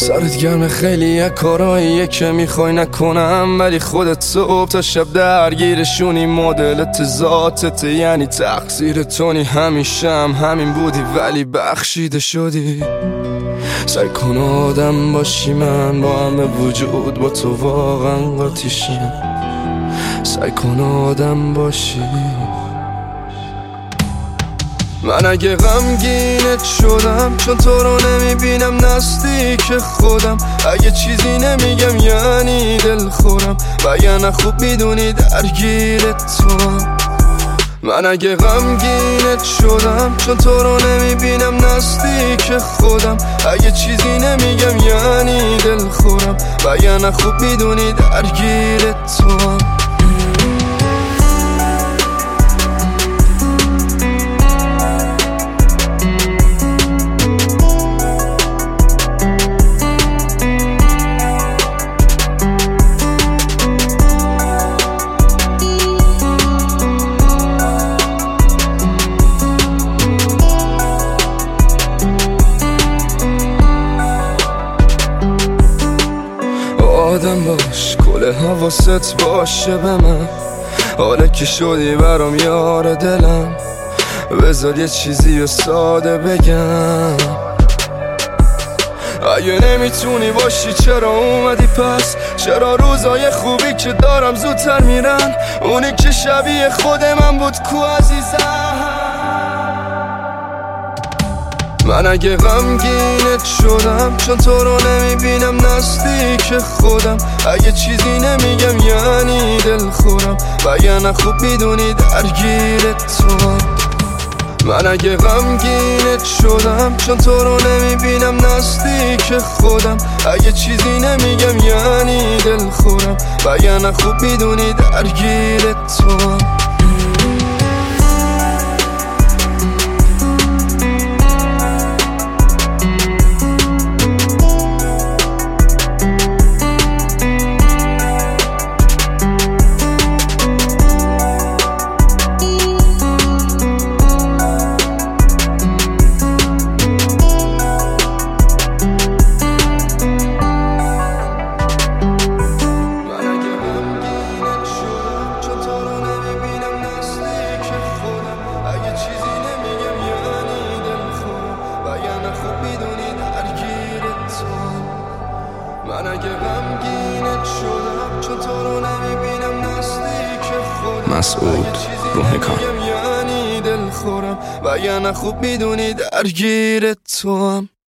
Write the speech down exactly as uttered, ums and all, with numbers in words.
سرت گرم خیلی یک کاراییه که میخوای نکنم، ولی خودت صبح تا شب درگیرشونی. مدلت ذاتت یعنی تقصیر تونی، همیشه هم همین بودی ولی بخشیده شدی. سعی کن آدم باشی، من با همه وجود با تو واقعا قاطیشم. سعی کن آدم باشی. من اگه غمگینت شدم چون تو رو نمیبینم نزدیک خودم، اگه چیزی نمیگم یعنی دل خورم، و یا نه خوب میدونی درگیرت توام. من اگه غمگینت شدم چون تو رو نمیبینم نزدیک خودم، اگه چیزی نمیگم یعنی دل خورم، و یا نه خوب میدونی درگیرت توام. آدم باش، کل حواست باشه به من، حالا که شدی برام یار دلم. بذار یه چیزی رو ساده بگم، اگه نمیتونی باشی چرا اومدی پس؟ چرا روزای خوبی که دارم زودتر میرن؟ اونی که شبیه خود من بود کو عزیزم؟ من اگه غمگینت شدم چون تو رو نمیبینم نزدیک خودم، اگه چیزی نمیگم یعنی دل خورم، و یا نه خوب میدونی درگیرت توام. من اگه غمگینت شدم چون تو رو نمیبینم نزدیک خودم، اگه چیزی نمیگم یعنی دل خورم، و یا نه خوب میدونی درگیرت توام. من اگه غمگینت شدم چون تو رو نمیبینم نزدیک خودم، مسعود روحکان یعنی دل خورم، و یا نه خوب میدونی درگیرت توام.